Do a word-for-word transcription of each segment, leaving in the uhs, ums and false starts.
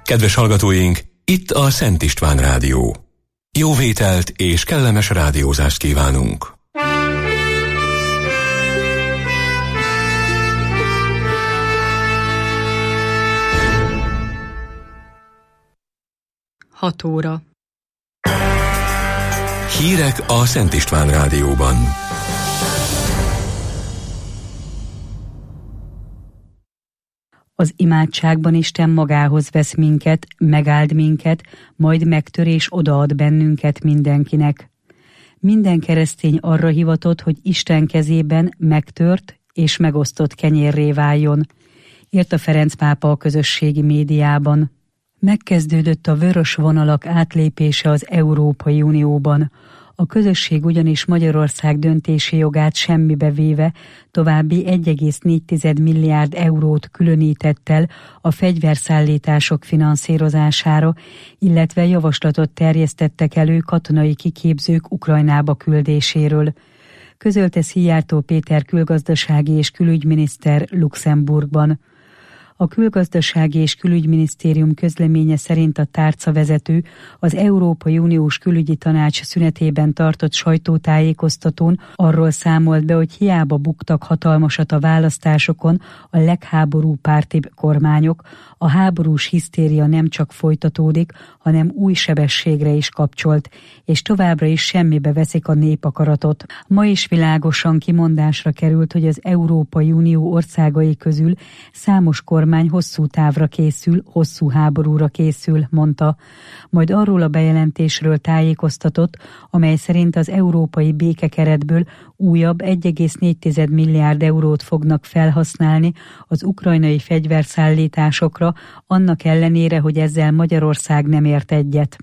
Kedves hallgatóink, itt a Szent István Rádió. Jó vételt és kellemes rádiózást kívánunk! hat óra. Hírek a Szent István Rádióban. Az imádságban Isten magához vesz minket, megáld minket, majd megtör és odaad bennünket mindenkinek. Minden keresztény arra hivatott, hogy Isten kezében megtört és megosztott kenyérré váljon, írta Ferenc pápa a közösségi médiában. Megkezdődött a vörös vonalak átlépése az Európai Unióban. A közösség ugyanis Magyarország döntési jogát semmibe véve további egy egész négy milliárd eurót különített el a fegyverszállítások finanszírozására, illetve javaslatot terjesztettek elő katonai kiképzők Ukrajnába küldéséről. Közölte Szijjártó Péter külgazdasági és külügyminiszter Luxemburgban. A Külgazdasági és Külügyminisztérium közleménye szerint a tárcavezető az Európai Uniós Külügyi Tanács szünetében tartott sajtótájékoztatón arról számolt be, hogy hiába buktak hatalmasat a választásokon a legháborúpártibb kormányok, a háborús hisztéria nem csak folytatódik, hanem új sebességre is kapcsolt, és továbbra is semmibe veszik a népakaratot. Ma is világosan kimondásra került, hogy az Európai Unió országai közül számos kormány hosszú távra készül, hosszú háborúra készül, mondta. Majd arról a bejelentésről tájékoztatott, amely szerint az európai békekeretből újabb egy egész négy milliárd eurót fognak felhasználni az ukrajnai fegyverszállításokra, annak ellenére, hogy ezzel Magyarország nem ért egyet.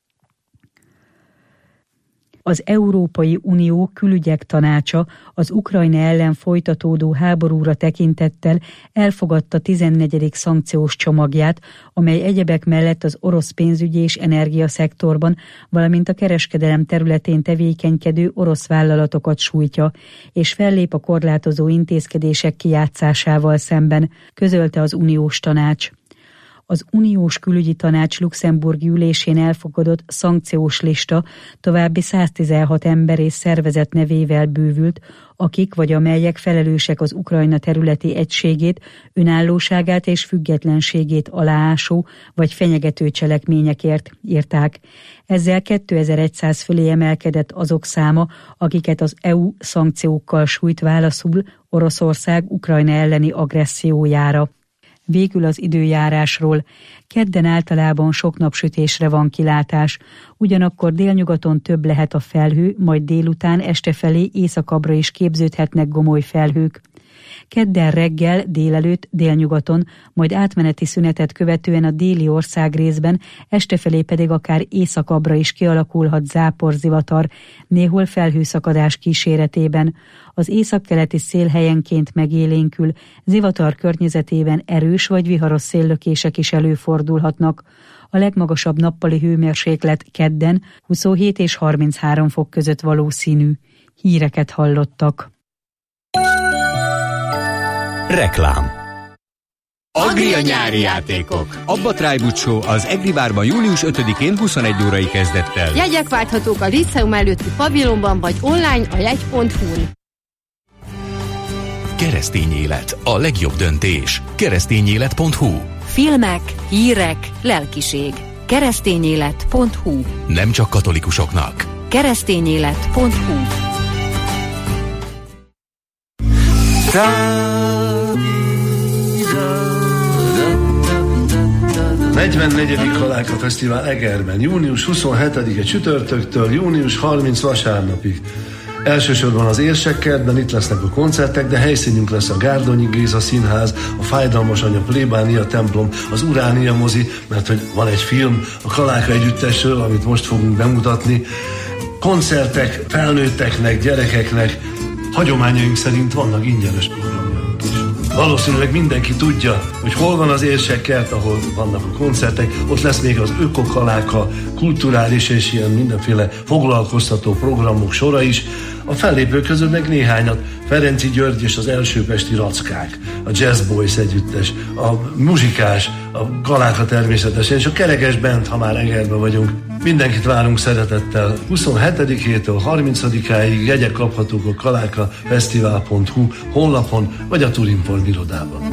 Az Európai Unió Külügyek Tanácsa az Ukrajna ellen folytatódó háborúra tekintettel elfogadta tizennegyedik szankciós csomagját, amely egyebek mellett az orosz pénzügyi és energiaszektorban, valamint a kereskedelem területén tevékenykedő orosz vállalatokat sújtja, és fellép a korlátozó intézkedések kijátszásával szemben, közölte az Uniós Tanács. Az Uniós Külügyi Tanács luxemburgi ülésén elfogadott szankciós lista további száztizenhat ember és szervezet nevével bővült, akik vagy amelyek felelősek az Ukrajna területi egységét, önállóságát és függetlenségét aláásó vagy fenyegető cselekményekért, írták. Ezzel kétezer-száz fölé emelkedett azok száma, akiket az é u szankciókkal sújt válaszul Oroszország Ukrajna elleni agressziójára. Végül az időjárásról. Kedden általában sok napsütésre van kilátás, ugyanakkor délnyugaton több lehet a felhő, majd délután este felé északabbra is képződhetnek gomoly felhők. Kedden reggel, délelőtt, délnyugaton, majd átmeneti szünetet követően a déli országrészben, este felé pedig akár északabbra is kialakulhat záporzivatar, néhol felhőszakadás kíséretében. Az északkeleti szél helyenként megélénkül, zivatar környezetében erős vagy viharos széllökések is előfordulhatnak. A legmagasabb nappali hőmérséklet kedden huszonhét és harminchárom fok között valószínű. Híreket hallottak. Reklám. Agria nyári játékok. Abba Trájbut Show az Egribárban július ötödikén huszonegy órai kezdettel. Jegyek válthatók a Líceum előtti pavilonban vagy online a jegy pont hu-n. Keresztény élet. A legjobb döntés. keresztényélet pont hu. Filmek, hírek, lelkiség. keresztényélet pont hu. Nem csak katolikusoknak. keresztényélet pont hu. negyvennegyedik Kaláka Fesztivál Egerben, június huszonhetedike csütörtöktől június harmincadikáig vasárnapig. Elsősorban az Érsekkertben itt lesznek a koncertek, de helyszínünk lesz a Gárdonyi Géza Színház, a Fájdalmas Anya plébánia templom, az Uránia mozi, mert hogy van egy film a Kaláka együttesről, amit most fogunk bemutatni. Koncertek felnőtteknek, gyerekeknek, hagyományaink szerint vannak ingyenes programjaink is. Valószínűleg mindenki tudja, hogy hol van az Érsekkert, ahol vannak a koncertek, ott lesz még az Ökokaláka, kulturális és ilyen mindenféle foglalkoztató programok sora is. A fellépők közül meg néhányat Ferenczy György és az első pesti rackák, a Jazz Boys együttes, a muzsikás, a Galáka természetesen, és a Kerekes Band, ha már Egerben vagyunk. Mindenkit várunk szeretettel. huszonhetedikétől harmincadikáig jegyek kaphatók a galáka fesztivál pont hu honlapon, vagy a Turinform irodában.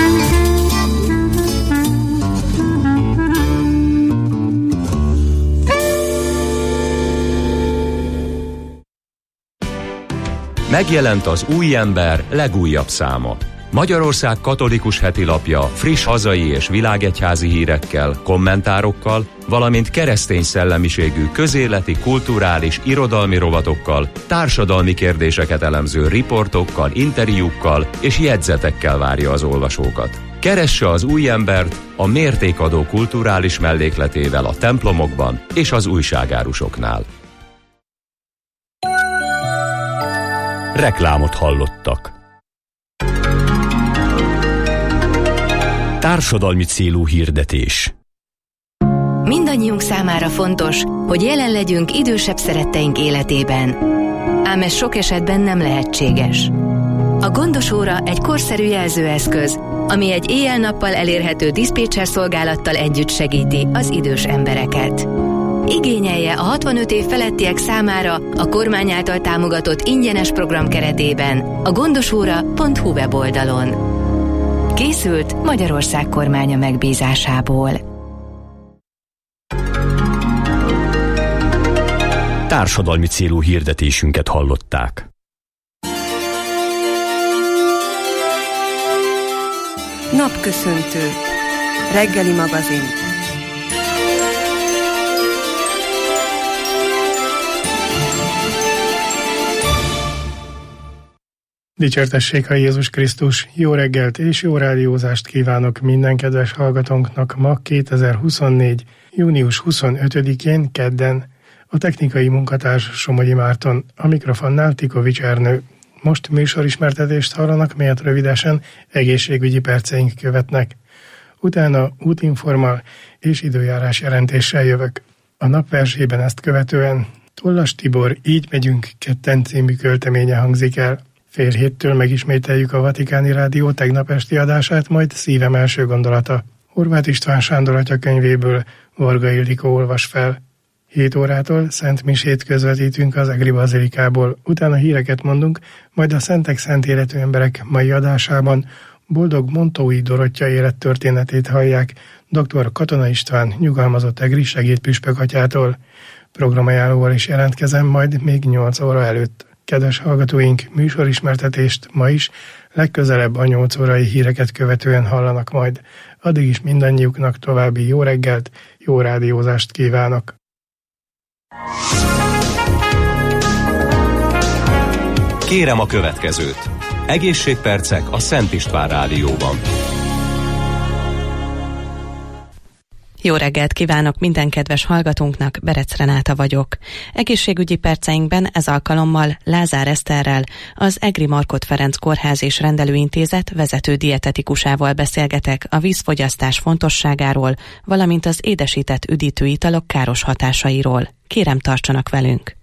Megjelent az Új Ember legújabb száma. Magyarország katolikus hetilapja friss hazai és világegyházi hírekkel, kommentárokkal, valamint keresztény szellemiségű közéleti, kulturális, irodalmi rovatokkal, társadalmi kérdéseket elemző riportokkal, interjúkkal és jegyzetekkel várja az olvasókat. Keresse az Új Embert a mértékadó kulturális mellékletével a templomokban és az újságárusoknál. Reklámot hallottak. Társadalmi célú hirdetés. Mindannyiunk számára fontos, hogy jelen legyünk idősebb szeretteink életében. Ám ez sok esetben nem lehetséges. A Gondos Óra egy korszerű jelzőeszköz, ami egy éjjel-nappal elérhető diszpécser szolgálattal együtt segíti az idős embereket. Igényelje a hatvanöt év felettiek számára a kormány által támogatott ingyenes program keretében a gondosóra pont hu weboldalon. Készült Magyarország kormánya megbízásából. Társadalmi célú hirdetésünket hallották. Napköszöntő. Reggeli magazin. Dicsértessék a Jézus Krisztus! Jó reggelt és jó rádiózást kívánok minden kedves hallgatónknak ma kétezer-huszonnégy. június huszonötödikén kedden. A technikai munkatárs Somogyi Márton, a mikrofonnál Tikovics Ernő. Most műsorismertetést hallanak, melyet rövidesen egészségügyi perceink követnek. Utána útinformal és időjárás jelentéssel jövök. A napversében ezt követően Tollas Tibor Így megyünk ketten című költeménye hangzik el. Fél héttől megismételjük a Vatikáni Rádió tegnap esti adását, majd Szívem első gondolata. Horváth István Sándor atya könyvéből Varga Ildikó olvas fel. hét órától Szent Misét közvetítünk az Egri Bazilikából, utána híreket mondunk, majd a Szentek Szent Életű Emberek mai adásában Boldog Montói Dorottya élettörténetét hallják dr. Katona István nyugalmazott egri segédpüspök atyától. Programajánlóval is jelentkezem majd még nyolc óra előtt. Kedves hallgatóink, műsorismertetést ma is legközelebb a nyolc órai híreket követően hallanak majd. Addig is mindannyiuknak további jó reggelt, jó rádiózást kívánok! Kérem a következőt. Egészségpercek a Szent István Rádióban. Jó reggelt kívánok minden kedves hallgatónknak, Berec Renáta vagyok. Egészségügyi perceinkben ez alkalommal Lázár Eszterrel, az Egri Markhot Ferenc Kórház és Rendelőintézet vezető dietetikusával beszélgetek a vízfogyasztás fontosságáról, valamint az édesített üdítő italok káros hatásairól. Kérem, tartsanak velünk!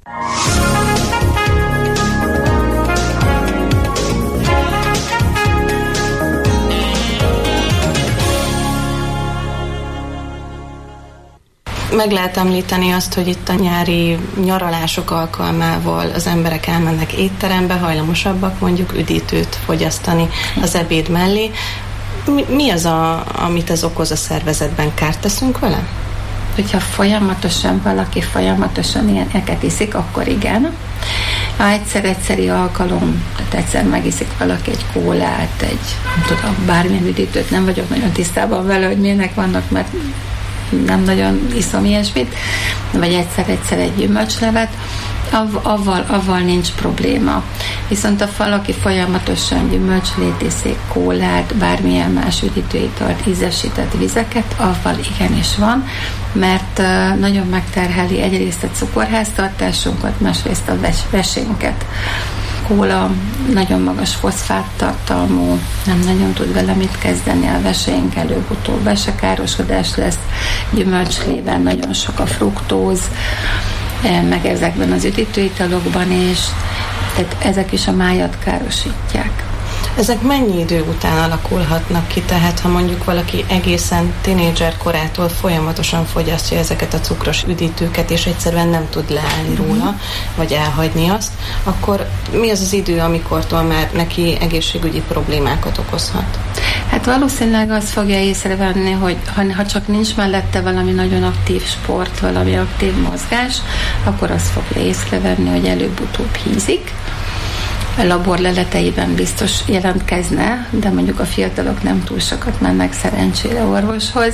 Meg lehet említeni azt, hogy itt a nyári nyaralások alkalmával az emberek elmennek étterembe, hajlamosabbak mondjuk üdítőt fogyasztani az ebéd mellé. Mi, mi az, a, amit ez okoz a szervezetben? Kárt teszünk vele? Hogyha folyamatosan valaki folyamatosan ilyeneket iszik, akkor igen. Ha egyszer-egyszeri alkalom, tehát egyszer megiszik valaki egy kólát, egy, nem tudom, bármilyen üdítőt, nem vagyok nagyon tisztában vele, hogy milyenek vannak, mert nem nagyon iszom ilyesmit, vagy egyszer-egyszer egy gyümölcslevet, av- avval, avval nincs probléma. Viszont ha valaki folyamatosan gyümölcslét iszik, kólát, bármilyen más üdítőitalt, ízesített vizeket, avval igenis van, mert uh, nagyon megterheli egyrészt a cukorháztartásunkat, másrészt a ves- vesénket. Kóla nagyon magas foszfáttartalmú, nem nagyon tud vele mit kezdeni, a vesénk előbb-utóbb vesekárosodás lesz, gyümölcslében nagyon sok a fruktóz, meg ezekben az üdítőitalokban is, tehát ezek is a májat károsítják. Ezek mennyi idő után alakulhatnak ki? Tehát ha mondjuk valaki egészen tínédzser korától folyamatosan fogyasztja ezeket a cukros üdítőket, és egyszerűen nem tud leállni róla, vagy elhagyni azt, akkor mi az az idő, amikortól már neki egészségügyi problémákat okozhat? Hát valószínűleg azt fogja észrevenni, hogy ha, ha csak nincs mellette valami nagyon aktív sport, valami aktív mozgás, akkor azt fogja észrevenni, hogy előbb-utóbb hízik. A laborleleteiben biztos jelentkezne, de mondjuk a fiatalok nem túl sokat mennek szerencsére orvoshoz.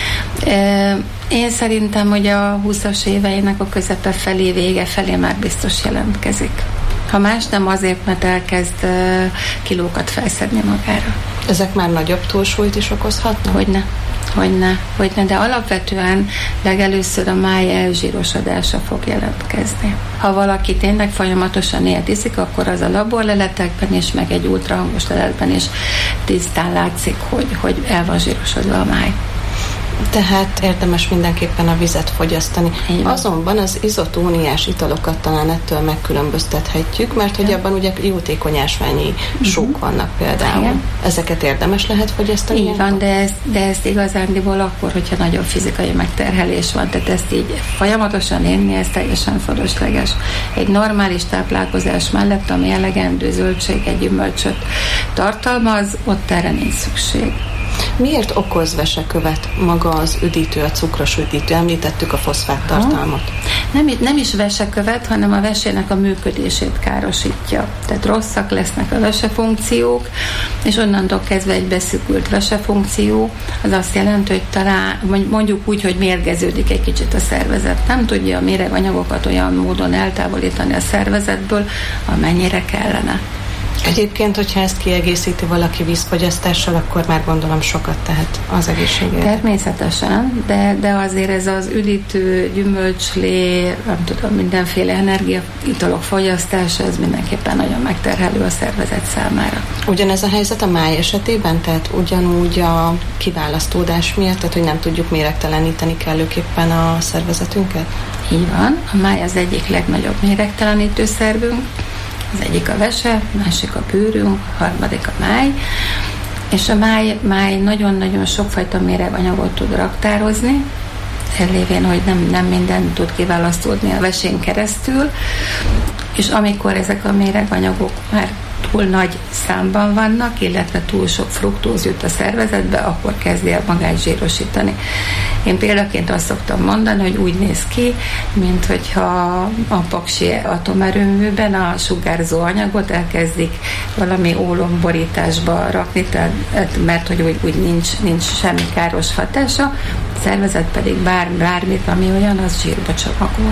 Én szerintem, hogy a húszas éveinek a közepe felé, vége felé már biztos jelentkezik. Ha más nem, azért, mert elkezd kilókat felszedni magára. Ezek már nagyobb túlsúlyt is okozhatnak? Hogyne. Hogyne, hogyne, de alapvetően legelőször a máj elzsírosodása fog jelentkezni. Ha valaki tényleg folyamatosan ilyet iszik, akkor az a laborleletekben is, meg egy ultrahangos leletben is tisztán látszik, hogy, hogy el van zsírosodva a máj. Tehát érdemes mindenképpen a vizet fogyasztani. Azonban az izotóniás italokat talán ettől megkülönböztethetjük, mert hogy abban ugye jótékony ásványi uh-huh. sók vannak például. Igen. Ezeket érdemes lehet fogyasztani? Így van, de ezt, de ezt igazándiból akkor, hogyha nagyobb fizikai megterhelés van, tehát ezt így folyamatosan inni, ez teljesen fölösleges. Egy normális táplálkozás mellett, ami elegendő zöldséget, gyümölcsöt tartalmaz, ott erre nincs szükség. Miért okoz vesekövet maga az üdítő, a cukros üdítő? Említettük a foszfát tartalmat. Nem, nem is vesekövet, hanem a vesének a működését károsítja. Tehát rosszak lesznek a vesefunkciók, és onnantól kezdve egy beszűkült vesefunkció, az azt jelenti, hogy talán mondjuk úgy, hogy mérgeződik egy kicsit a szervezet. Nem tudja a méreganyagokat olyan módon eltávolítani a szervezetből, amennyire kellene. Egyébként, hogyha ezt kiegészíti valaki vízfogyasztással, akkor már gondolom sokat tehet az egészségért. Természetesen, de, de azért ez az üdítő, gyümölcslé, nem tudom, mindenféle energiaitalok fogyasztása, ez mindenképpen nagyon megterhelő a szervezet számára. Ugyanez a helyzet a máj esetében? Tehát ugyanúgy a kiválasztódás miatt, tehát hogy nem tudjuk méregteleníteni kellőképpen a szervezetünket? Így van, a máj az egyik legnagyobb méregtelenítő szervünk. Az egyik a vese, másik a bőrünk, harmadik a máj, és a máj, máj nagyon-nagyon sokfajta méreganyagot tud raktározni, ellévén, hogy nem, nem minden tud kiválasztódni a vesén keresztül, és amikor ezek a méreganyagok már túl nagy számban vannak, illetve túl sok fruktóz jut a szervezetbe, akkor kezdi el magát zsírosítani. Én példaként azt szoktam mondani, hogy úgy néz ki, mint hogyha a paksi atomerőműben a sugárzó anyagot elkezdik valami ólomborításba rakni, tehát, mert hogy úgy, úgy nincs, nincs semmi káros hatása, a szervezet pedig bár, bármit, ami olyan, az zsírba csomagol.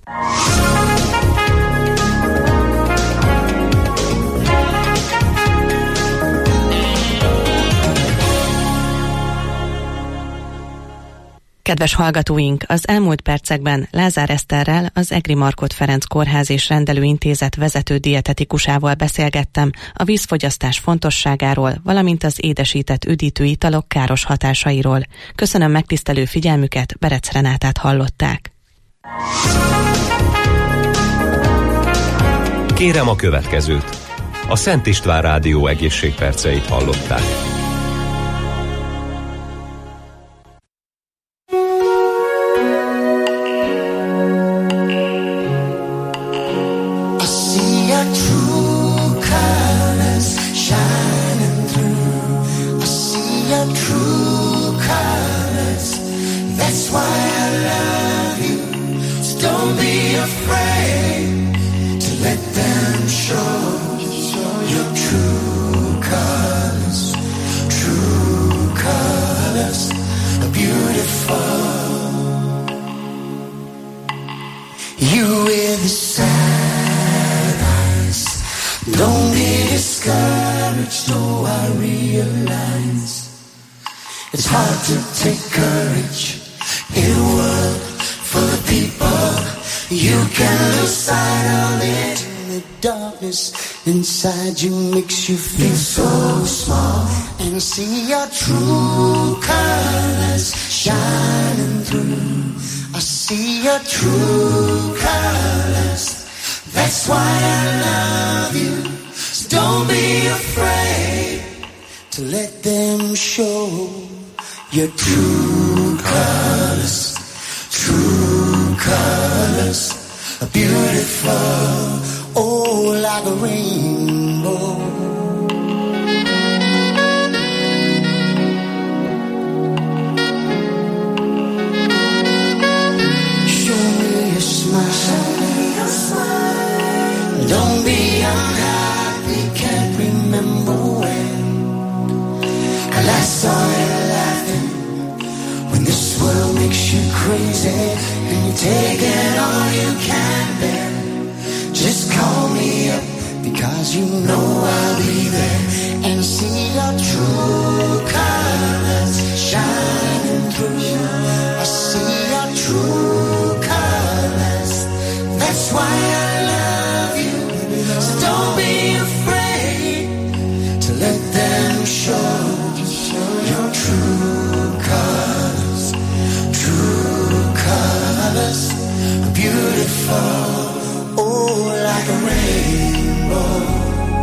Kedves hallgatóink, az elmúlt percekben Lázár Eszterrel, az Egri Markhot Ferenc Kórház és Rendelőintézet vezető dietetikusával beszélgettem a vízfogyasztás fontosságáról, valamint az édesített üdítő italok káros hatásairól. Köszönöm megtisztelő figyelmüket, Berec Renátát hallották. Kérem a következőt. A Szent István Rádió egészségperceit hallották. It's hard to take courage in a world full of people. You can lose sight of it. The darkness inside you makes you feel so small. And see your true colors shining through. I see your true colors. That's why I love you. So don't be afraid to let them show your true colors. True colors are beautiful, oh, like a rainbow. Don't be unhappy, can't remember when I last saw you laughing. When this world makes you crazy and you're taking all you can bear, just call me up because you know I'll be there and see your true colors shining through. I see your true colors. That's why I love you. So don't be afraid to let them show your true colors. True colors are beautiful, oh, like a rainbow.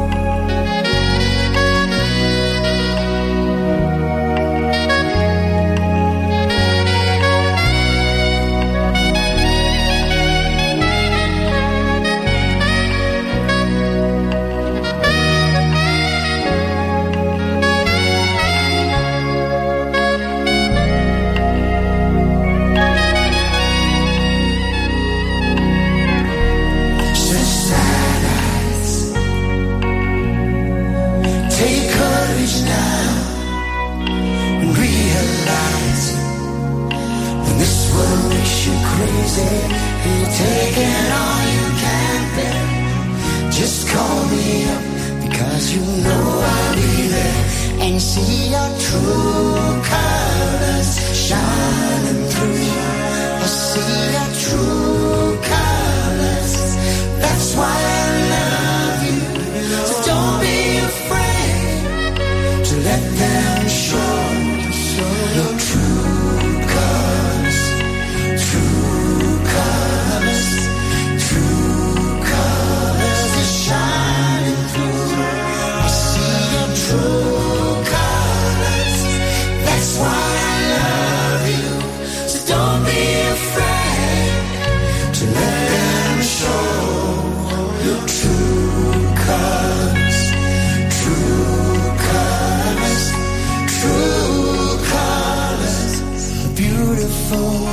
You're taking all you can bear. Just call me up because you know I'll be there and see your true colors shining through. I see your true colors. That's why I love you. So don't be afraid to let them show your true colors. True colors, true colors are shining through. I see your true colors. That's why I love you. So don't be afraid to let them show your true colors. True colors, true colors, beautiful.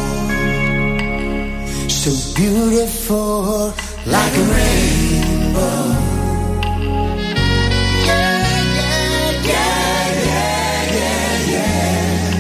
So beautiful, like a rainbow. Yeah, yeah, yeah, yeah, yeah, yeah.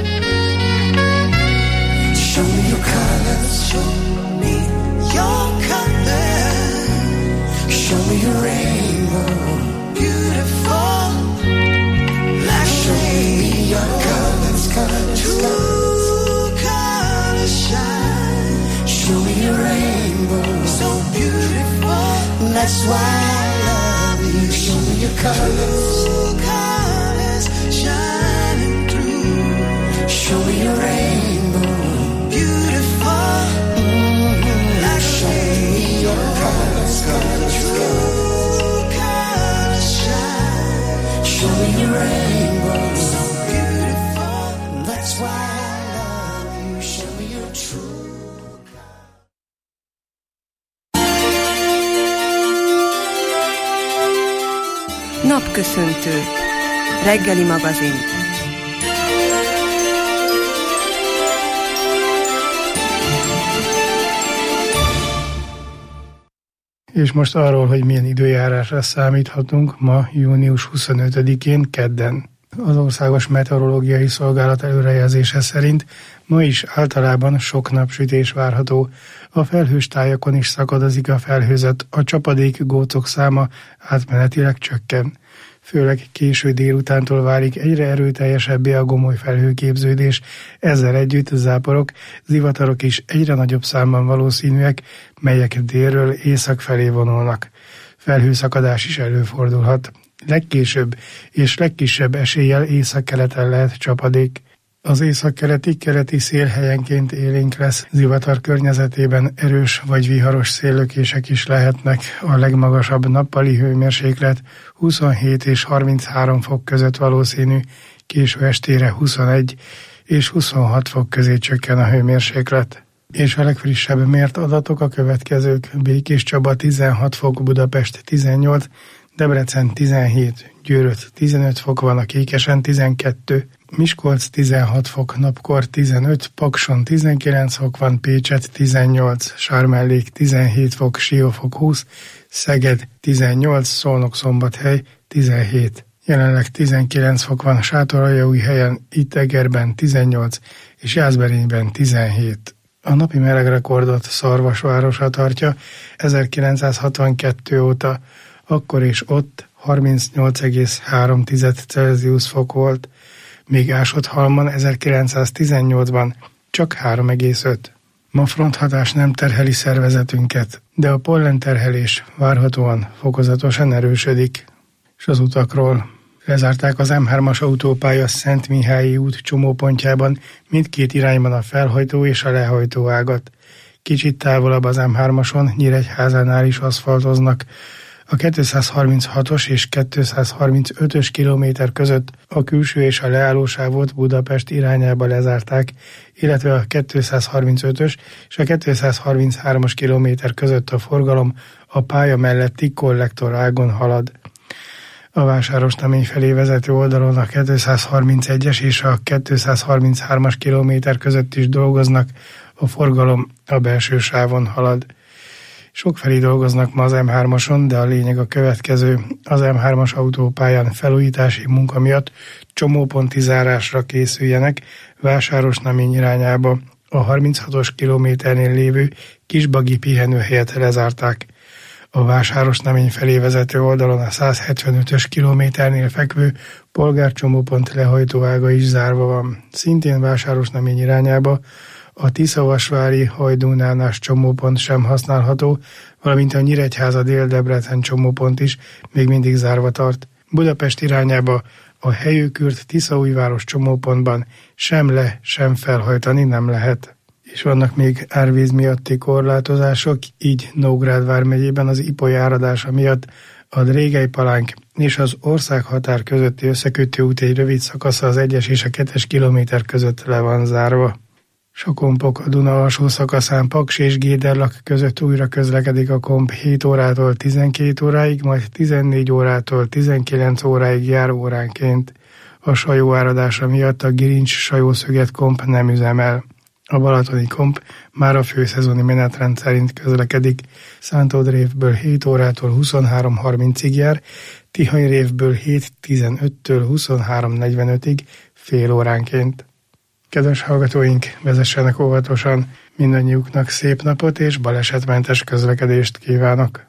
Show me your colors, show me your colors. Show me your rainbow, beautiful, like show me your colors, colors, true colors shine. Show me your rainbow, so beautiful. That's why I love you. Show me your colors, colors shining through. Show me your rainbow, beautiful. Mm-hmm. Like show me your colors, colors, true colors shine. Show me your rainbow, so beautiful. That's why I love you. Show me your true. Napköszöntő. Reggeli magazin. És most arról, hogy milyen időjárásra számíthatunk ma június huszonötödikén kedden. Az Országos Meteorológiai Szolgálat előrejelzése szerint ma is általában sok napsütés várható. A felhős tájakon is szakadozik a felhőzet, a csapadék gócok száma átmenetileg csökken. Főleg késő délutántól válik egyre erőteljesebbé a gomoly felhőképződés, ezzel együtt záporok, zivatarok is egyre nagyobb számban valószínűek, melyek délről észak felé vonulnak. Felhőszakadás is előfordulhat. Legkésőbb és legkisebb eséllyel északkeleten lehet csapadék. Az északkeleti keleti szél helyenként élénk lesz, zivatar környezetében erős vagy viharos széllökések is lehetnek. A legmagasabb nappali hőmérséklet huszonhét és harminchárom fok között valószínű, késő estére huszonegy és huszonhat fok közé csökken a hőmérséklet. És a legfrissebb mért adatok a következők: Békés Csaba tizenhat fok, Budapest tizennyolc, Debrecen tizenhét, Győrött tizenöt fok van, a Kékesen tizenkettő, Miskolc tizenhat fok, napkor tizenöt, Pakson tizenkilenc fok van, Pécset tizennyolc, Sármellék tizenhét fok, Siófok húsz, Szeged tizennyolc, Szolnok-Szombathely tizenhét. Jelenleg tizenkilenc fok van Sátoraljaújhelyen, itt Egerben tizennyolc és Jászberényben tizenhét. A napi melegrekordot Szarvasvárosa tartja ezerkilencszázhatvankettő óta, akkor és ott harmincnyolc egész három Celsius fok volt, míg Ásodhalmon ezerkilencszáztizennyolcban csak három egész öt. Ma fronthatás nem terheli szervezetünket, de a pollenterhelés várhatóan fokozatosan erősödik. És az utakról: lezárták az M hármas autópálya Szentmihályi út csomópontjában mindkét irányban a felhajtó és a lehajtó ágat. Kicsit távolabb az M hármason Nyíregyházánál is aszfaltoznak. A kétszázharminchatos és kétszázharmincötös kilométer között a külső és a leállósávot Budapest irányába lezárták, illetve a kétszázharmincötös és a kétszázharminchárom kilométer között a forgalom a pálya melletti kollektor ágon halad. A Vásárosnamény felé vezető oldalon a kétszázharmincegyes és a kétszázharminchárom kilométer között is dolgoznak, a forgalom a belső sávon halad. Sokfelé dolgoznak ma az M hármason, de a lényeg a következő: az M hármas autópályán felújítási munka miatt csomóponti zárásra készüljenek Vásárosnamény irányába. A harminchatos kilométernél lévő Kisbagi pihenőhelyet lezárták. A Vásárosnamény felé vezető oldalon a százhetvenötös kilométernél fekvő polgárcsomópont lehajtóága is zárva van. Szintén Vásárosnamény irányába a Tiszavasvári Hajdúnánás csomópont sem használható, valamint a Nyíregyháza Dél-Debrecen csomópont is még mindig zárva tart. Budapest irányába a Helyőkürt Tiszaújváros csomópontban sem le, sem felhajtani nem lehet. És vannak még árvíz miatti korlátozások, így Nógrád vármegyében az Ipoly áradása miatt a Drégely-Palánk és az országhatár közötti összekötő út egy rövid szakasza az egyes és a kettes kilométer között le van zárva. Sokompok a Duna alsó szakaszán Paks és Géderlak között újra közlekedik a komp hét órától tizenkét óráig, majd tizennégy órától tizenkilenc óráig jár óránként. A sajó áradása miatt a Girincs-Sajószöget komp nem üzemel. A balatoni komp már a főszezoni menetrend szerint közlekedik. Szántódrévből hét órától huszonhárom harmincig jár, Tihanyrévből hét tizenöttől huszonhárom negyvenötig fél óránként. Kedves hallgatóink, vezessenek óvatosan, mindannyiuknak szép napot és balesetmentes közlekedést kívánok!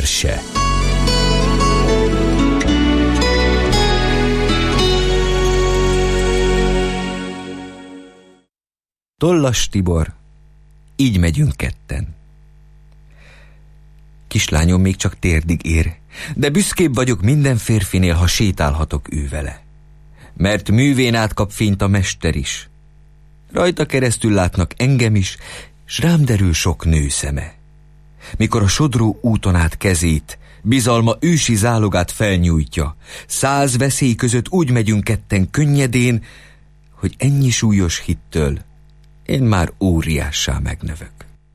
verse. Tollas Tibor, így megyünk ketten. Kislányom még csak térdig ér, de büszkébb vagyok minden férfinél, ha sétálhatok ő vele. Mert művén átkap fényt a mester is. Rajta keresztül látnak engem is, s rám derül sok nő szeme. Mikor a sodró úton át kezét, bizalma ősi zálogát felnyújtja, száz veszély között úgy megyünk ketten könnyedén, hogy ennyi súlyos hittől én már óriássá megnövök.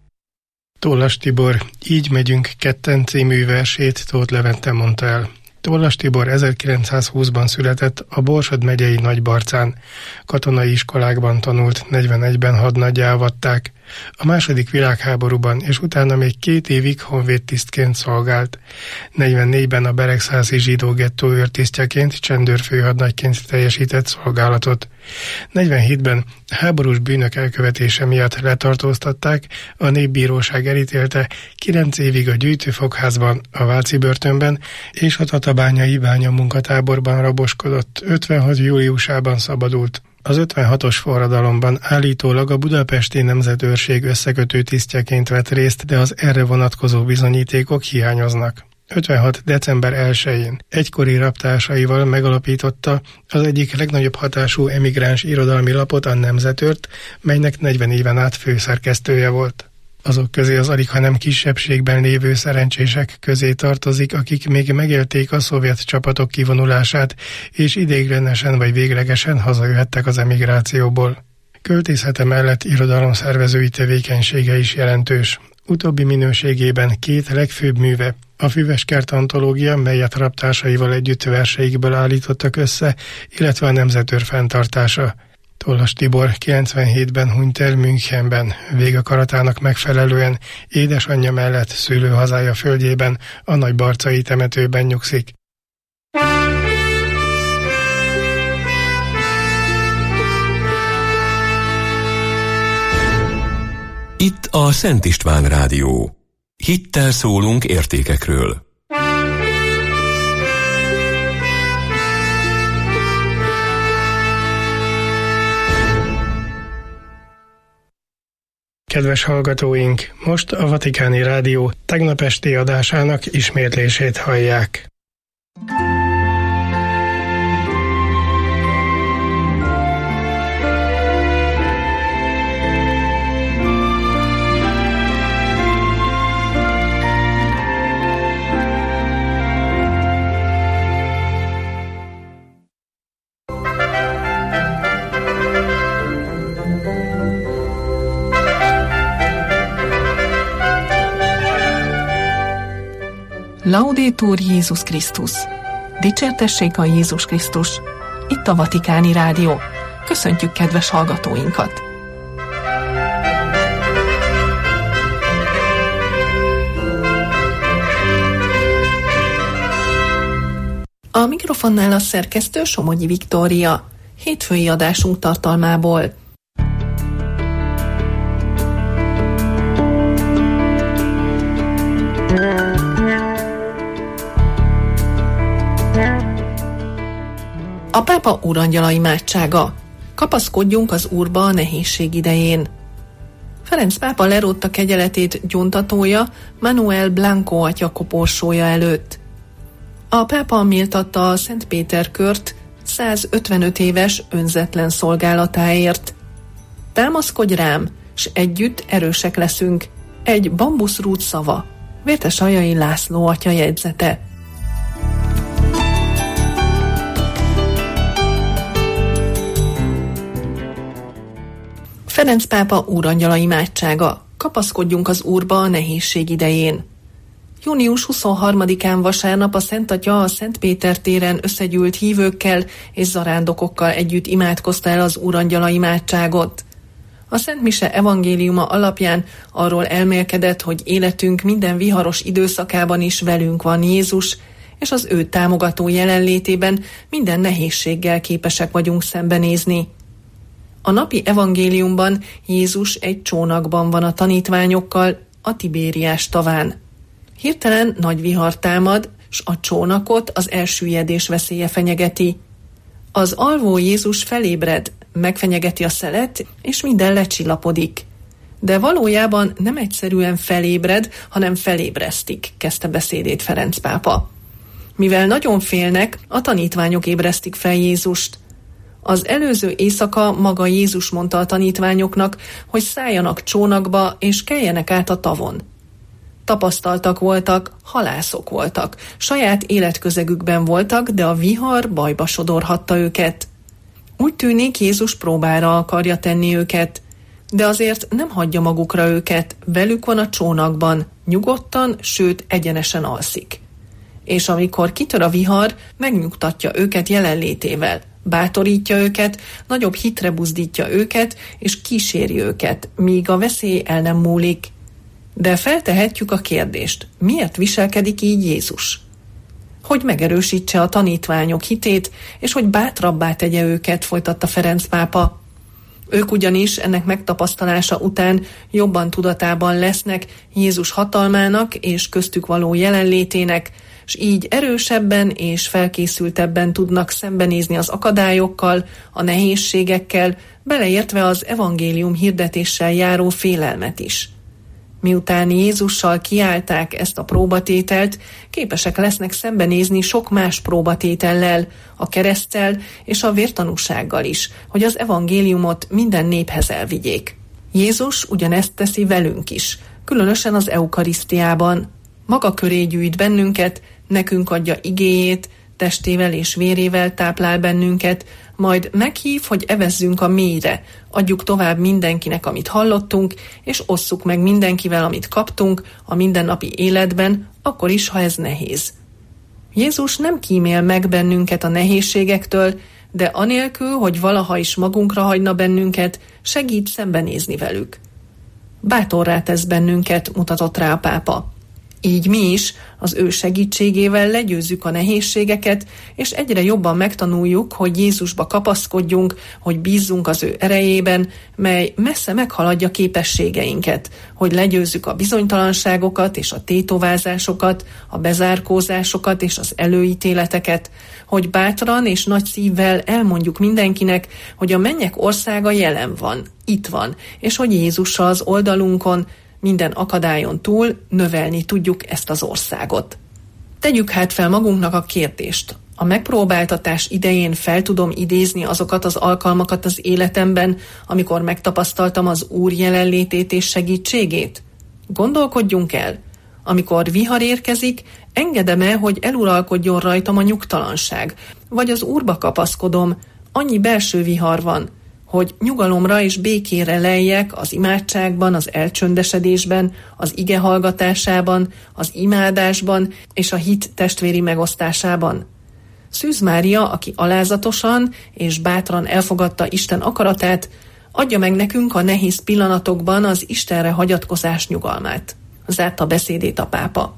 Tollas Tibor, így megyünk ketten című versét Tóth Levente mondta el. Tollas Tibor ezerkilencszázhúszban született a Borsod megyei Nagybarcán. Katonai iskolákban tanult, negyvenegyben hadnaggyá avatták. A második világháborúban és utána még két évig honvédtisztként szolgált. negyvennégyben a Beregszászi zsidó gettó őrtisztjeként, csendőrfőhadnagyként teljesített szolgálatot. negyvenhétben háborús bűnök elkövetése miatt letartóztatták, a népbíróság elítélte kilenc évig a gyűjtőfogházban, a Váci börtönben és a tatabányai bányamunkatáborban raboskodott, ötvenhat júliusában szabadult. Az ötvenhatos forradalomban állítólag a budapesti nemzetőrség összekötő tisztjeként vett részt, de az erre vonatkozó bizonyítékok hiányoznak. ötvenhat december elsején egykori raptársaival megalapította az egyik legnagyobb hatású emigráns irodalmi lapot, a Nemzetőrt, melynek negyven éven át főszerkesztője volt. Azok közé az alighanem kisebbségben lévő szerencsések közé tartozik, akik még megélték a szovjet csapatok kivonulását, és ideiglenesen vagy véglegesen hazajöhettek az emigrációból. Költészete mellett irodalomszervezői tevékenysége is jelentős. Utóbbi minőségében két legfőbb műve, a Füveskert antológia, melyet raptársaival együtt verseikből állítottak össze, illetve a Nemzetőr fenntartása. Tollas Tibor kilencvenhétben hunyt el Münchenben, végakaratának megfelelően édesanyja mellett szülőhazája földjében, a Nagybarcai temetőben nyugszik. Itt a Szent István Rádió. Hittel szólunk értékekről. Kedves hallgatóink, most a Vatikáni Rádió tegnap esti adásának ismétlését hallják. Laudetur Jézus Krisztus! Dicsértessék a Jézus Krisztus! Itt a Vatikáni Rádió. Köszöntjük kedves hallgatóinkat! A mikrofonnál a szerkesztő Somogyi Viktória. Hétfői adásunk tartalmából. A pápa úrangyala imádsága. Kapaszkodjunk az Úrba a nehézség idején. Ferenc pápa lerótta kegyeletét gyóntatója Manuel Blanco atya koporsója előtt. A pápa méltatta a Szent Péter kört százötvenöt éves önzetlen szolgálatáért. Támaszkodj rám, s együtt erősek leszünk. Egy bambuszrút szava. Vértesaljai László atya jegyzete. Ferenc pápa úrangyala imádsága. Kapaszkodjunk az Úrba a nehézség idején. június huszonharmadikán vasárnap a Szent Atya a Szent Péter téren összegyűlt hívőkkel és zarándokokkal együtt imádkozta el az úrangyala imádságot. A Szent Mise evangéliuma alapján arról elmélkedett, hogy életünk minden viharos időszakában is velünk van Jézus, és az ő támogató jelenlétében minden nehézséggel képesek vagyunk szembenézni. A napi evangéliumban Jézus egy csónakban van a tanítványokkal, a Tibériás taván. Hirtelen nagy vihar támad, s a csónakot az elsüllyedés veszélye fenyegeti. Az alvó Jézus felébred, megfenyegeti a szelet, és minden lecsillapodik. De valójában nem egyszerűen felébred, hanem felébresztik, kezdte beszédét Ferenc pápa. Mivel nagyon félnek, a tanítványok ébresztik fel Jézust. Az előző éjszaka maga Jézus mondta a tanítványoknak, hogy szálljanak csónakba és keljenek át a tavon. Tapasztaltak voltak, halászok voltak, saját életközegükben voltak, de a vihar bajba sodorhatta őket. Úgy tűnik, Jézus próbára akarja tenni őket, de azért nem hagyja magukra őket, velük van a csónakban, nyugodtan, sőt egyenesen alszik. És amikor kitör a vihar, megnyugtatja őket jelenlétével, bátorítja őket, nagyobb hitre buzdítja őket, és kíséri őket, míg a veszély el nem múlik. De feltehetjük a kérdést, miért viselkedik így Jézus? Hogy megerősítse a tanítványok hitét, és hogy bátrabbá tegye őket, folytatta Ferenc pápa. Ők ugyanis ennek megtapasztalása után jobban tudatában lesznek Jézus hatalmának és köztük való jelenlétének, s így erősebben és felkészültebben tudnak szembenézni az akadályokkal, a nehézségekkel, beleértve az evangélium hirdetéssel járó félelmet is. Miután Jézussal kiállták ezt a próbatételt, képesek lesznek szembenézni sok más próbatétellel, a kereszttel és a vértanúsággal is, hogy az evangéliumot minden néphez elvigyék. Jézus ugyanezt teszi velünk is, különösen az eukarisztiában. Maga köré gyűjt bennünket, nekünk adja igéjét, testével és vérével táplál bennünket, majd meghív, hogy evezzünk a mélyre, adjuk tovább mindenkinek, amit hallottunk, és osszuk meg mindenkivel, amit kaptunk a mindennapi életben, akkor is, ha ez nehéz. Jézus nem kímél meg bennünket a nehézségektől, de anélkül, hogy valaha is magunkra hagyna bennünket, segít szembenézni velük. Bátorrá tesz bennünket, mutatott rá a pápa. Így mi is az ő segítségével legyőzzük a nehézségeket, és egyre jobban megtanuljuk, hogy Jézusba kapaszkodjunk, hogy bízzunk az ő erejében, mely messze meghaladja képességeinket, hogy legyőzzük a bizonytalanságokat és a tétovázásokat, a bezárkózásokat és az előítéleteket, hogy bátran és nagy szívvel elmondjuk mindenkinek, hogy a mennyek országa jelen van, itt van, és hogy Jézussal az oldalunkon, minden akadályon túl növelni tudjuk ezt az országot. Tegyük hát fel magunknak a kérdést. A megpróbáltatás idején fel tudom idézni azokat az alkalmakat az életemben, amikor megtapasztaltam az Úr jelenlétét és segítségét? Gondolkodjunk el. Amikor vihar érkezik, engedem-e, hogy eluralkodjon rajtam a nyugtalanság? Vagy az Úrba kapaszkodom, annyi belső vihar van, hogy nyugalomra és békére lejjek az imádságban, az elcsöndesedésben, az ige hallgatásában, az imádásban és a hit testvéri megosztásában. Szűz Mária, aki alázatosan és bátran elfogadta Isten akaratát, adja meg nekünk a nehéz pillanatokban az Istenre hagyatkozás nyugalmát. Zárta beszédét a pápa.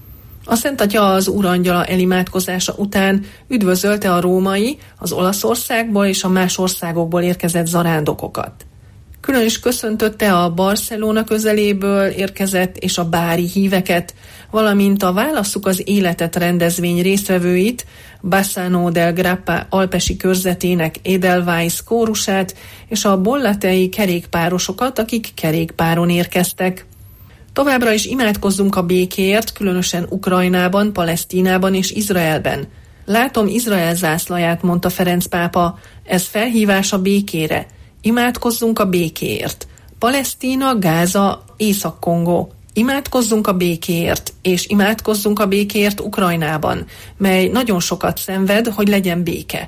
A Szent Atya az Úrangyala elimádkozása után üdvözölte a római, az Olaszországból és a más országokból érkezett zarándokokat. Külön is köszöntötte a Barcelona közeléből érkezett és a bári híveket, valamint a Válasszuk az életet rendezvény résztvevőit, Bassano del Grappa alpesi körzetének Edelweiss kórusát és a bollatei kerékpárosokat, akik kerékpáron érkeztek. Továbbra is imádkozzunk a békéért, különösen Ukrajnában, Palesztinában és Izraelben. Látom Izrael zászlaját, mondta Ferenc pápa, ez felhívás a békére. Imádkozzunk a békéért. Palesztina, Gáza, Észak-Kongó. Imádkozzunk a békéért, és imádkozzunk a békéért Ukrajnában, mely nagyon sokat szenved, hogy legyen béke.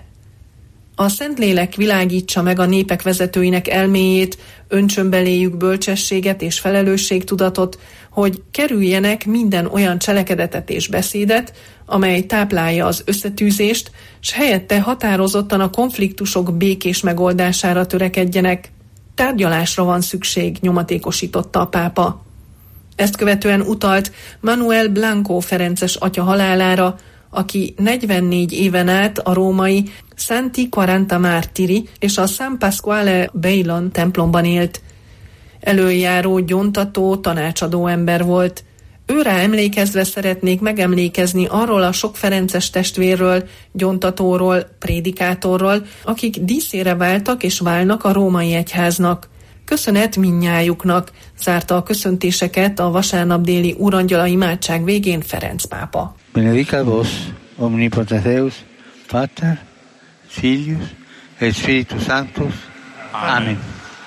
A Szentlélek világítsa meg a népek vezetőinek elméjét, öntsön beléjük bölcsességet és felelősségtudatot, hogy kerüljenek minden olyan cselekedetet és beszédet, amely táplálja az összetűzést, s helyette határozottan a konfliktusok békés megoldására törekedjenek. Tárgyalásra van szükség, nyomatékosította a pápa. Ezt követően utalt Manuel Blanco ferences atya halálára, aki negyvennégy éven át a római Santi Quaranta Martiri és a San Pasquale Bailon templomban élt. Előjáró, gyóntató, tanácsadó ember volt. Őrá emlékezve szeretnék megemlékezni arról a sok ferences testvérről, gyóntatóról, prédikátorról, akik díszére váltak és válnak a római egyháznak. Köszönet mindnyájuknak, zárta a köszöntéseket a vasárnap déli úrangyala imádság végén Ferenc pápa. Benedicat vos, omnipotens Deus, Pater, Filius et Spiritus Sanctus. Amen.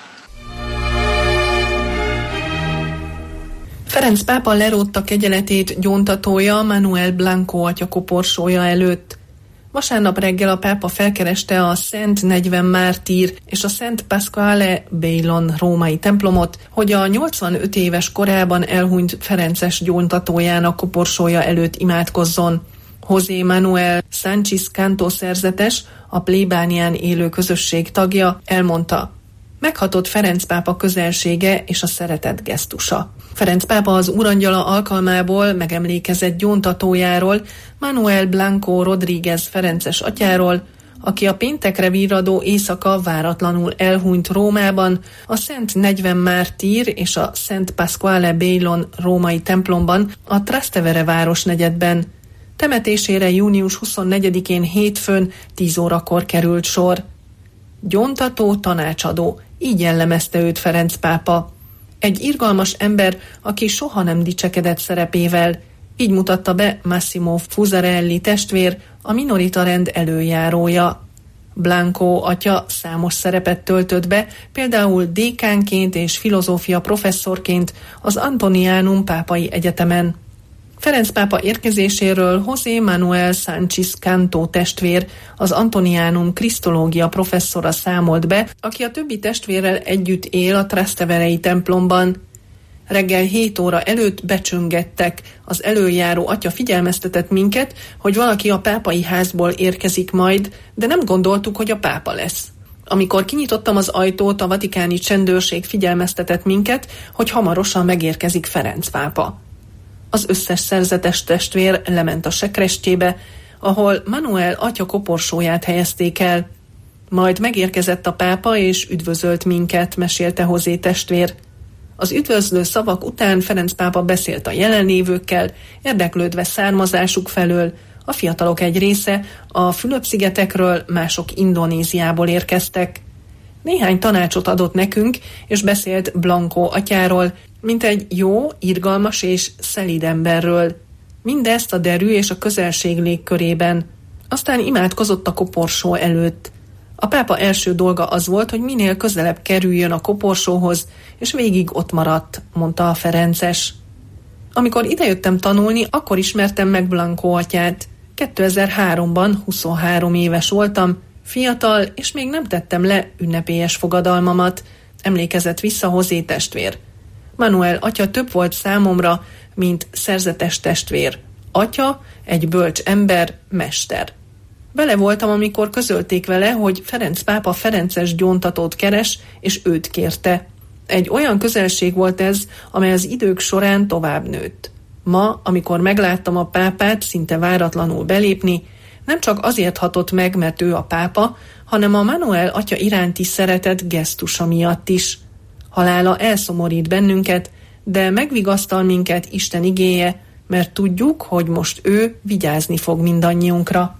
Ferenc pápa lerótta kegyeletét gyóntatója Manuel Blanco atya koporsója előtt. Vasárnap reggel a pápa felkereste a Szent negyven mártír és a Szent Pasquale Bailon római templomot, hogy a nyolcvanöt éves korában elhunyt ferences gyóntatójának koporsója előtt imádkozzon. José Manuel Sánchez Cantó szerzetes, a plébánián élő közösség tagja elmondta, meghatott Ferenc pápa közelsége és a szeretet gesztusa. Ferenc pápa az úrangyala alkalmából megemlékezett gyóntatójáról, Manuel Blanco Rodríguez ferences atyáról, aki a péntekre virradó éjszaka váratlanul elhunyt Rómában, a Szent negyven mártír és a Szent Pasquale Bailon római templomban, a Trastevere városnegyedben. Temetésére június huszonnegyedikén hétfőn tíz órakor került sor. Gyóntató, tanácsadó, így jellemezte őt Ferenc pápa. Egy irgalmas ember, aki soha nem dicsekedett szerepével, így mutatta be Massimo Fusarelli testvér, a minorita rend előjárója. Blanco atya számos szerepet töltött be, például dékánként és filozófia professzorként az Antonianum pápai egyetemen. Ferenc pápa érkezéséről José Manuel Sánchez Cantó testvér, az Antonianum krisztológia professzora számolt be, aki a többi testvérrel együtt él a Trasteverei templomban. Reggel hét óra előtt becsöngettek, az előjáró atya figyelmeztetett minket, hogy valaki a pápai házból érkezik majd, de nem gondoltuk, hogy a pápa lesz. Amikor kinyitottam az ajtót, a vatikáni csendőrség figyelmeztetett minket, hogy hamarosan megérkezik Ferenc pápa. Az összes szerzetes testvér lement a sekrestjébe, ahol Manuel atya koporsóját helyezték el. Majd megérkezett a pápa és üdvözölt minket, mesélte José testvér. Az üdvözlő szavak után Ferenc pápa beszélt a jelenlévőkkel, érdeklődve származásuk felől. A fiatalok egy része a Fülöp-szigetekről, mások Indonéziából érkeztek. Néhány tanácsot adott nekünk, és beszélt Blanco atyáról, mint egy jó, irgalmas és szelíd emberről. Mindezt a derű és a közelség légkörében. Aztán imádkozott a koporsó előtt. A pápa első dolga az volt, hogy minél közelebb kerüljön a koporsóhoz, és végig ott maradt, mondta a ferences. Amikor idejöttem tanulni, akkor ismertem meg Blanco atyát. kétezer-háromban huszonhárom éves voltam, fiatal, és még nem tettem le ünnepélyes fogadalmamat, emlékezett vissza José testvér. Manuel atya több volt számomra, mint szerzetes testvér. Atya, egy bölcs ember, mester. Bele voltam, amikor közölték vele, hogy Ferenc pápa ferences gyóntatót keres, és őt kérte. Egy olyan közelség volt ez, amely az idők során tovább nőtt. Ma, amikor megláttam a pápát szinte váratlanul belépni, nem csak azért hatott meg, mert ő a pápa, hanem a Manuel atya iránti szeretet gesztusa miatt is. Halála elszomorít bennünket, de megvigasztal minket Isten igéje, mert tudjuk, hogy most ő vigyázni fog mindannyiunkra.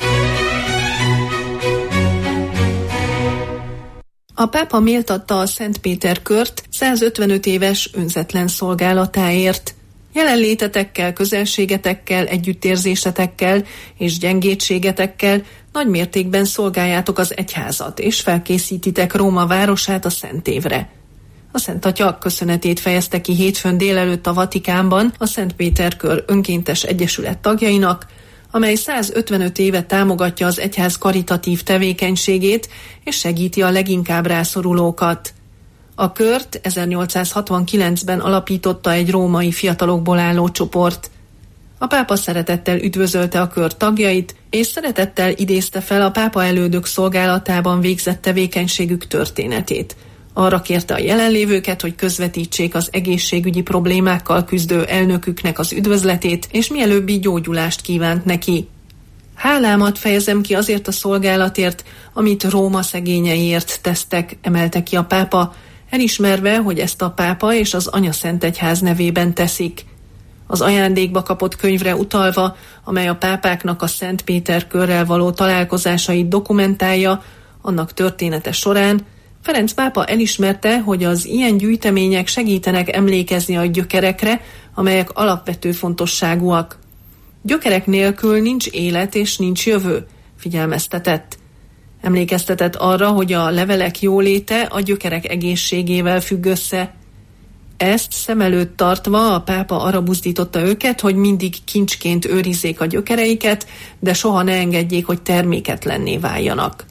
A pápa méltatta a Szent Péter kört százötvenöt éves önzetlen szolgálatáért. Jelenlétetekkel, közelségetekkel, együttérzésetekkel és gyengétségetekkel nagy mértékben szolgáljátok az egyházat, és felkészítitek Róma városát a Szent évre. A Szent Atya köszönetét fejezte ki hétfőn délelőtt a Vatikánban a Szent Péter kör önkéntes egyesület tagjainak, amely százötvenöt éve támogatja az egyház karitatív tevékenységét és segíti a leginkább rászorulókat. A kört ezernyolcszázhatvankilencben alapította egy római fiatalokból álló csoport. A pápa szeretettel üdvözölte a kör tagjait, és szeretettel idézte fel a pápa elődök szolgálatában végzett tevékenységük történetét. Arra kérte a jelenlévőket, hogy közvetítsék az egészségügyi problémákkal küzdő elnöküknek az üdvözletét, és mielőbbi gyógyulást kívánt neki. Hálámat fejezem ki azért a szolgálatért, amit Róma szegényeiért tesztek, emelte ki a pápa, elismerve, hogy ezt a pápa és az Anyaszentegyház nevében teszik. Az ajándékba kapott könyvre utalva, amely a pápáknak a Szent Péter körrel való találkozásait dokumentálja, annak története során Ferenc pápa elismerte, hogy az ilyen gyűjtemények segítenek emlékezni a gyökerekre, amelyek alapvető fontosságúak. Gyökerek nélkül nincs élet és nincs jövő, figyelmeztetett. Emlékeztetett arra, hogy a levelek jóléte a gyökerek egészségével függ össze. Ezt szem előtt tartva a pápa arra buzdította őket, hogy mindig kincsként őrizzék a gyökereiket, de soha ne engedjék, hogy terméketlenné váljanak.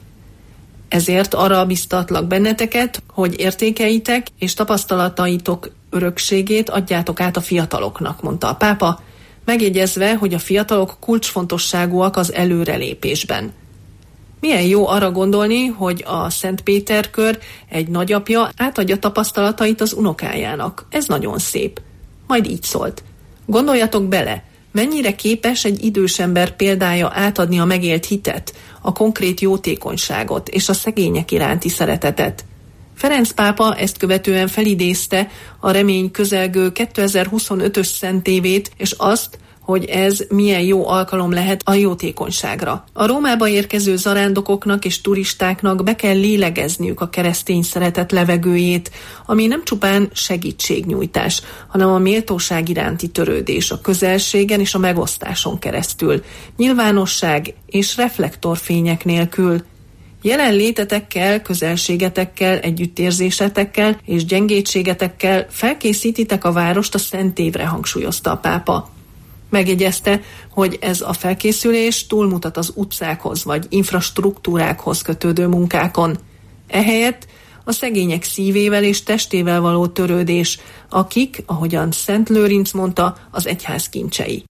Ezért arra biztatlak benneteket, hogy értékeitek és tapasztalataitok örökségét adjátok át a fiataloknak, mondta a pápa, megjegyezve, hogy a fiatalok kulcsfontosságúak az előrelépésben. Milyen jó arra gondolni, hogy a Szent Péter kör egy nagyapja átadja tapasztalatait az unokájának. Ez nagyon szép. Majd így szólt. Gondoljatok bele, mennyire képes egy idős ember példája átadni a megélt hitet, a konkrét jótékonyságot és a szegények iránti szeretetet. Ferenc pápa ezt követően felidézte a remény közelgő kétezer-huszonötös szentévét, és azt, hogy ez milyen jó alkalom lehet a jótékonyságra. A Rómába érkező zarándokoknak és turistáknak be kell lélegezniük a keresztény szeretet levegőjét, ami nem csupán segítségnyújtás, hanem a méltóság iránti törődés, a közelségen és a megosztáson keresztül, nyilvánosság és reflektorfények nélkül. Jelenlétetekkel, közelségetekkel, együttérzésetekkel és gyengétségetekkel felkészítitek a várost a szent évre, hangsúlyozta a pápa. Megjegyezte, hogy ez a felkészülés túlmutat az utcákhoz vagy infrastruktúrákhoz kötődő munkákon. Ehelyett a szegények szívével és testével való törődés, akik, ahogyan Szent Lőrinc mondta, az egyház kincsei.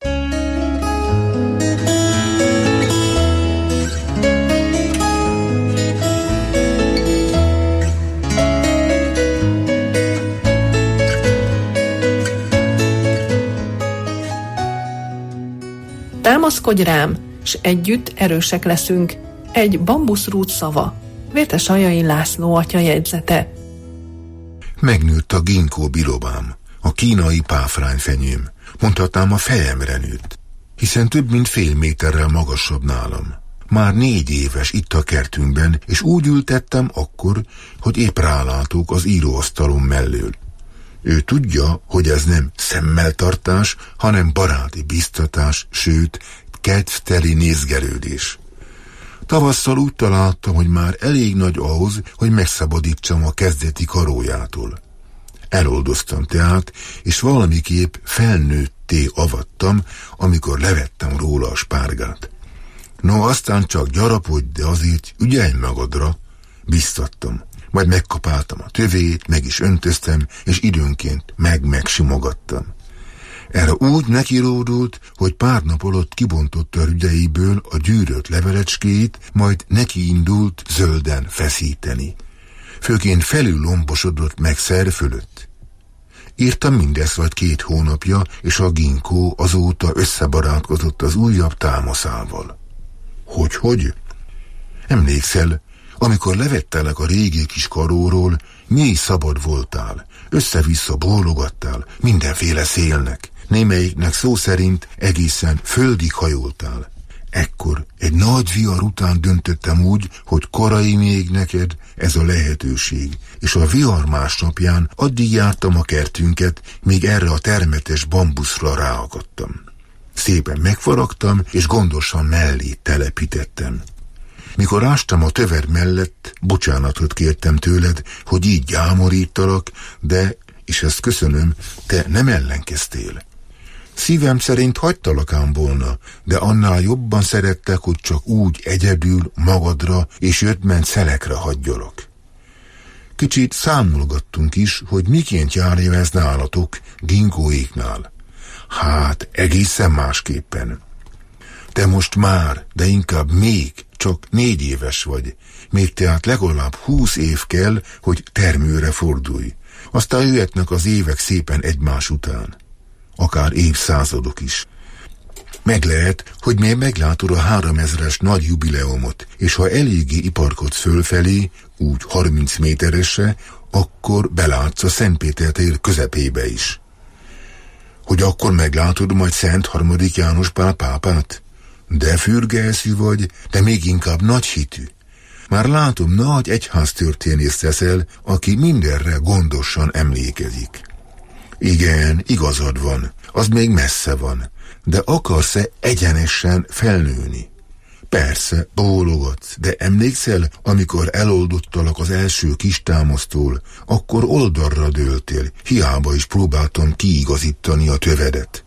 Támaszkodj rám, s együtt erősek leszünk. Egy bambuszrút szava. Vértes Aljai László atya jegyzete. Megnőtt a ginkó bilobám, a kínai páfrányfenyőm. Mondhatnám, a fejemre nőtt, hiszen több mint fél méterrel magasabb nálam. Már négy éves itt a kertünkben, és úgy ültettem akkor, hogy épp rálátok az íróasztalom mellől. Ő tudja, hogy ez nem szemmeltartás, hanem baráti biztatás, sőt, kedvteli nézgelődés. Tavasszal úgy találtam, hogy már elég nagy ahhoz, hogy megszabadítsam a kezdeti karójától. Eloldoztam tehát, és valamiképp felnőtté avattam, amikor levettem róla a spárgát. No, aztán csak gyarapodj, de azért ügyelj magadra, biztattam. Majd megkapáltam a tövét, meg is öntöztem, és időnként meg-megsimogattam. Erre úgy nekiródult, hogy pár nap alatt kibontotta a rügyeiből a gyűrött levelecskét, majd neki indult zölden feszíteni. Főként felül lombosodott meg szer fölött. Írtam mindezt vagy két hónapja, és a ginkó azóta összebarátkozott az újabb támaszával. Hogy-hogy? Emlékszel, amikor levettelek a régi kis karóról, mély szabad voltál, össze-vissza bólogattál mindenféle szélnek, némelyiknek szó szerint egészen földig hajoltál. Ekkor egy nagy vihar után döntöttem úgy, hogy korai még neked ez a lehetőség, és a vihar másnapján addig jártam a kertünket, míg erre a termetes bambuszra ráakadtam. Szépen megfaragtam, és gondosan mellé telepítettem. Mikor ástam a töver mellett, bocsánatot kértem tőled, hogy így gyámorítalak, de, és ezt köszönöm, te nem ellenkeztél. Szívem szerint hagytalak ám volna, de annál jobban szerettek, hogy csak úgy egyedül, magadra és ötment szelekre hagyjalak. Kicsit számolgattunk is, hogy miként járja ez nálatok, ginkóéknál. Hát, egészen másképpen. Te most már, de inkább még, csak négy éves vagy, még tehát legalább húsz év kell, hogy termőre fordulj. Aztán jöhetnek az évek szépen egymás után. Akár évszázadok is. Meg lehet, hogy még meglátod a háromezres nagy jubileumot, és ha eléggé iparkodsz fölfelé, úgy harminc méteresre, akkor belátsz a Szentpéter tér közepébe is. Hogy akkor meglátod majd Szent harmadik János Pál pápát? De fürgeeszű vagy, de még inkább nagy hitű. Már látom, nagy egyháztörténész leszel, aki mindenre gondosan emlékezik. Igen, igazad van, az még messze van, de akarsz-e egyenesen felnőni? Persze, bólogatsz, de emlékszel, amikor eloldottalak az első kistámasztól, akkor oldalra dőltél, hiába is próbáltam kiigazítani a tövedet.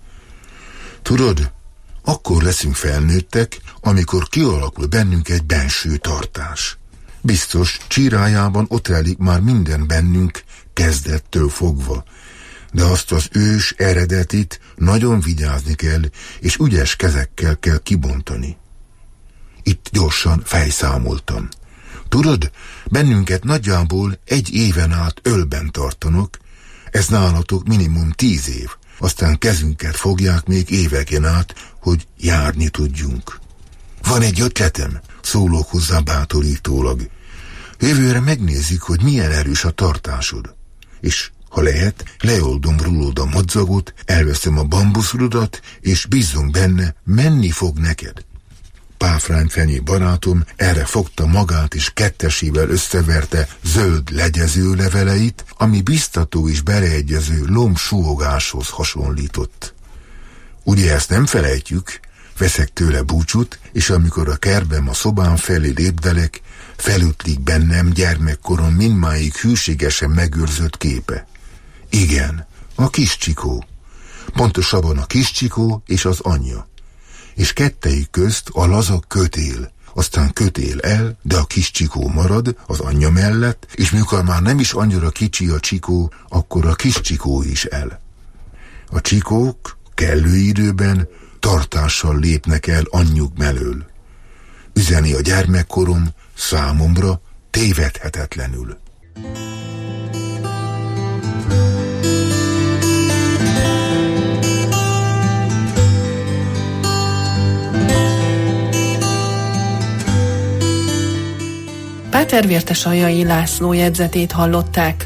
Tudod, akkor leszünk felnőttek, amikor kialakul bennünk egy benső tartás. Biztos, csírájában ott rejlik már minden bennünk, kezdettől fogva. De azt az ős eredetit nagyon vigyázni kell, és ügyes kezekkel kell kibontani. Itt gyorsan fejszámoltam. Tudod, bennünket nagyjából egy éven át ölben tartanak, ez nálatok minimum tíz év, aztán kezünket fogják még éveken át, hogy járni tudjunk. Van egy ötletem, szólok hozzá bátorítólag. Jövőre megnézzük, hogy milyen erős a tartásod. És ha lehet, leoldom rólad a madzagot, elveszem a bambuszrudat, és bízzunk benne, menni fog neked. Páfrányfenyé barátom erre fogta magát, és kettesével összeverte zöld legyező leveleit, ami biztató és beleegyező lombsúhogáshoz hasonlított. Ugye ezt nem felejtjük? Veszek tőle búcsút, és amikor a kertben a szobám felé lépdelek, felütlik bennem gyermekkorom mindmáig hűségesen megőrzött képe. Igen, a kis Csikó. Pontosabban a kis Csikó és az anyja. És kettejük közt a laza kötél, aztán kötél el, de a kis Csikó marad az anyja mellett, és mikor már nem is annyira kicsi a Csikó, akkor a kis Csikó is el. A csikók kellő időben tartással lépnek el anyjuk mellől. Üzeni a gyermekkorom számomra tévedhetetlenül. Páter Vértesaljai László jegyzetét hallották.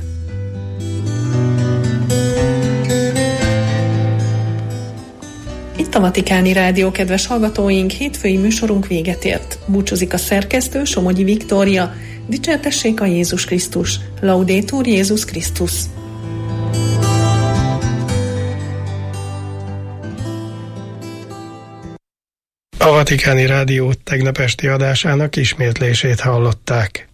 Itt a Vatikáni Rádió, kedves hallgatóink, hétfői műsorunk véget ért. Búcsúzik a szerkesztő, Somogyi Viktória. Dicsértessék a Jézus Krisztus. Laudetur Jézus Krisztus. A Vatikáni Rádió tegnap esti adásának ismétlését hallották.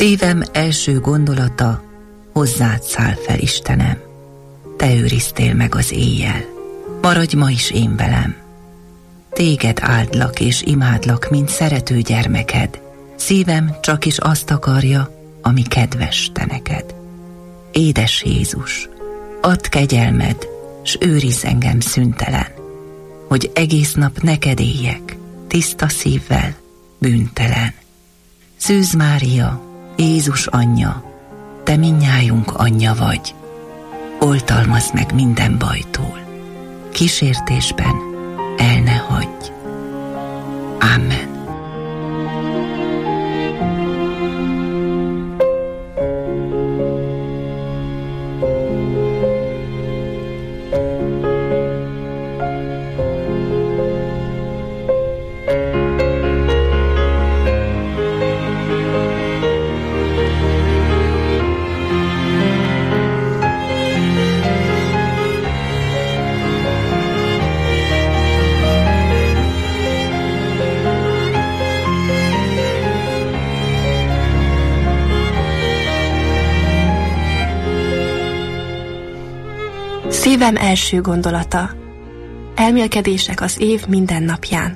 Szívem első gondolata, hozzád száll fel, Istenem. Te őriztél meg az éjjel, maradj ma is én velem. Téged áldlak és imádlak, mint szerető gyermeked. Szívem csak is azt akarja, ami kedves te neked. Édes Jézus, add kegyelmed, s őrizz engem szüntelen, hogy egész nap neked éljek, tiszta szívvel, bűntelen. Szűz Mária, Jézus anyja, te mindnyájunk anyja vagy, oltalmazz meg minden bajtól, kísértésben el ne hagyj. Amen. Szívem első gondolata. Elmélkedések az év minden napján.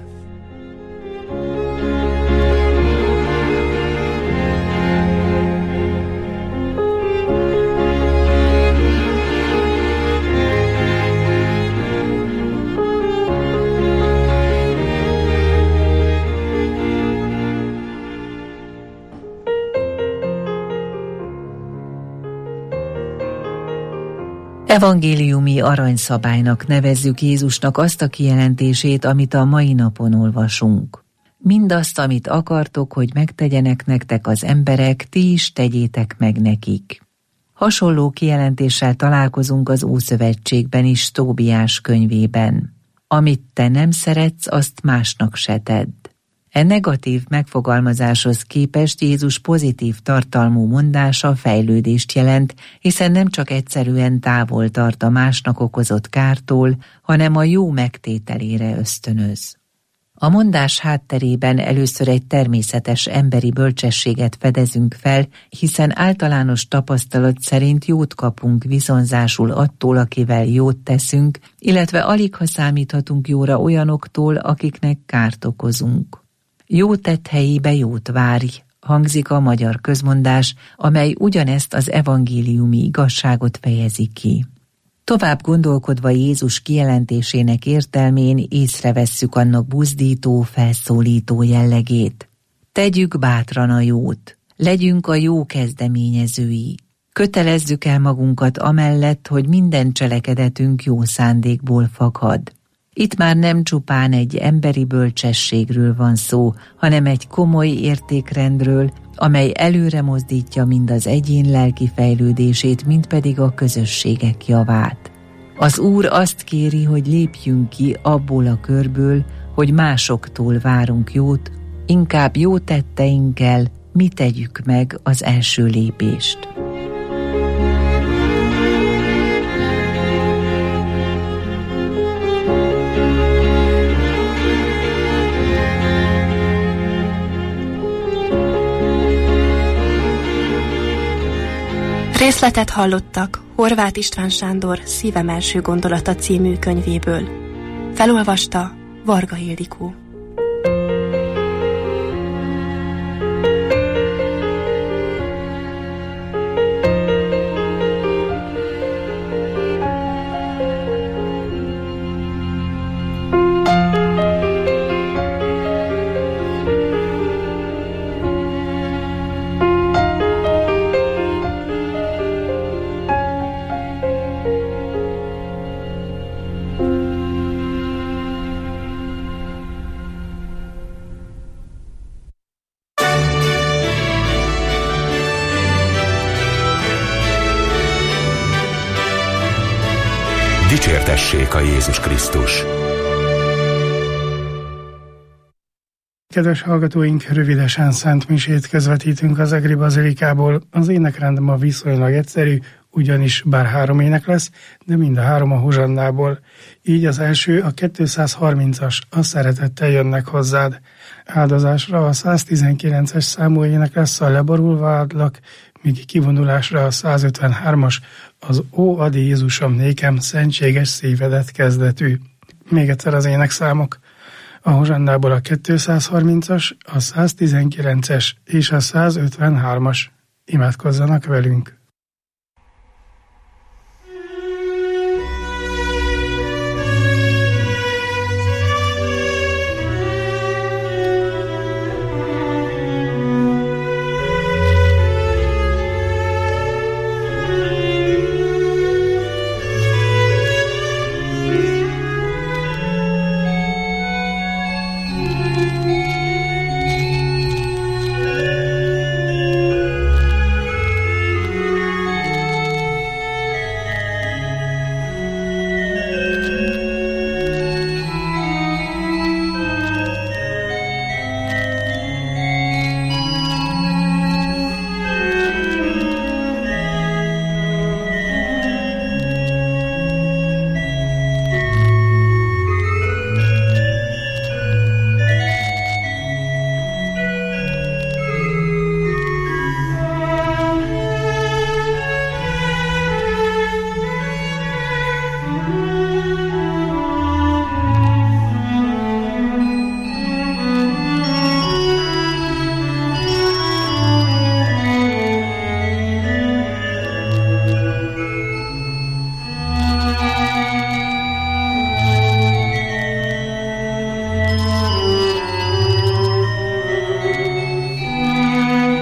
Evangéliumi aranyszabálynak nevezzük Jézusnak azt a kijelentését, amit a mai napon olvasunk. Mindazt, amit akartok, hogy megtegyenek nektek az emberek, ti is tegyétek meg nekik. Hasonló kijelentéssel találkozunk az Ószövetségben is, Tóbiás könyvében. Amit te nem szeretsz, azt másnak se tedd. E negatív megfogalmazáshoz képest Jézus pozitív tartalmú mondása fejlődést jelent, hiszen nem csak egyszerűen távol tart a másnak okozott kártól, hanem a jó megtételére ösztönöz. A mondás hátterében először egy természetes emberi bölcsességet fedezünk fel, hiszen általános tapasztalat szerint jót kapunk viszonzásul attól, akivel jót teszünk, illetve aligha számíthatunk jóra olyanoktól, akiknek kárt okozunk. Jó tett helyébe jót várj, hangzik a magyar közmondás, amely ugyanezt az evangéliumi igazságot fejezi ki. Tovább gondolkodva Jézus kijelentésének értelmén észrevesszük annak buzdító, felszólító jellegét. Tegyük bátran a jót, legyünk a jó kezdeményezői. Kötelezzük el magunkat amellett, hogy minden cselekedetünk jó szándékból fakad. Itt már nem csupán egy emberi bölcsességről van szó, hanem egy komoly értékrendről, amely előre mozdítja mind az egyén lelki fejlődését, mind pedig a közösségek javát. Az Úr azt kéri, hogy lépjünk ki abból a körből, hogy másoktól várunk jót, inkább jó tetteinkkel mi tegyük meg az első lépést. Részletet hallottak Horváth István Sándor Szívem első gondolata című könyvéből. Felolvasta Varga Ildikó. Dicsértessék a Jézus Krisztus! Kedves hallgatóink, rövidesen szent misét közvetítünk az Egri Bazilikából. Az énekrend ma viszonylag egyszerű, ugyanis bár három ének lesz, de mind a három a Hozsannából. Így az első, a kétszázharmincas, a Szeretettel jönnek hozzád. Áldozásra a száztizenkilences számú ének lesz a Leborulva áldlak, míg kivonulásra a százötvenhármas, az Ó, adi Jézusom nékem szentséges szívedet kezdetű. Még egyszer az énekszámok. A Hozsannából a kétszázharmincas, a száztizenkilences és a százötvenhármas. Imádkozzanak velünk!